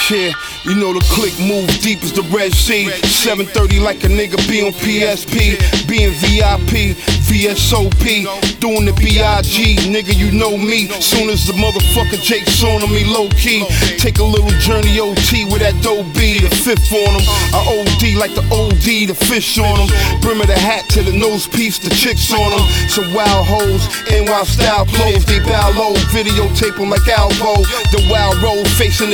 Yeah, you know the click move deep as the Red Sea. 7:30 like a nigga be on PSP. Being VIP, VSOP, doing the B.I.G. Nigga, you know me. Soon as the motherfucker Jake's on me low key. Take a little journey OT with that dope B. The fifth on him. I OD like the OD, the fish on him. Brim of the hat to the nose piece, the chicks on him. Some wild hoes, NY style clothes. They bow low, videotape them like Albo. The wild road facing the